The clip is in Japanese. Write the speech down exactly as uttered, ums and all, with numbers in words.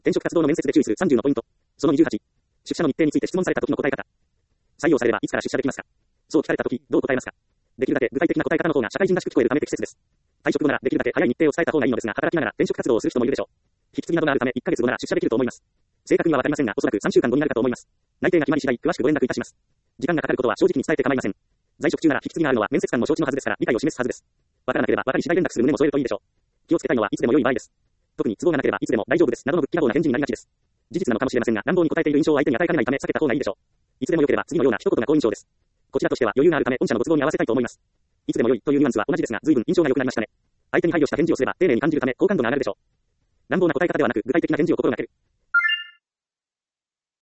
転職活動の面接で注意するさんじゅうのポイント。そのにじゅうはち。出社の日程について質問された時の答え方。採用されればいつから出社できますか。そう聞かれた時、どう答えますか。できるだけ具体的な答え方の方が社会人らしく聞こえるため適切です。退職後ならできるだけ早い日程を伝えた方がいいのですが、働きながら転職活動をする人もいるでしょう。引き継ぎなどがあるためいっかげつごなら出社できると思います。正確にはわかりませんが、おそらくさんしゅうかんごになるかと思います。内定が決まり次第、詳しくご連絡いたします。時間がかかることは正直に伝えて構いません。在職中なら引き継ぎがあるのは面接官も承知のはずですから、理解を示すはずです。わからなければ分かり次第連絡する旨も添えるといいでしょう。気をつけたいのはいつでも良い場合です。特に都合がなければいつでも大丈夫ですなどのぶっきらぼうな返事になりがちです。事実なのかもしれませんが、乱暴に答えている印象を相手に与えかねないため避けた方がいいでしょう。いつでも良ければ次のような一言が好印象です。こちらとしては余裕があるため御社のご都合に合わせたいと思います。いつでも良いというニュアンスは同じですが、随分印象が良くなりましたね。相手に配慮した返事をすれば丁寧に感じるため好感度が上がるでしょう。乱暴な答え方ではなく具体的な返事を心がける。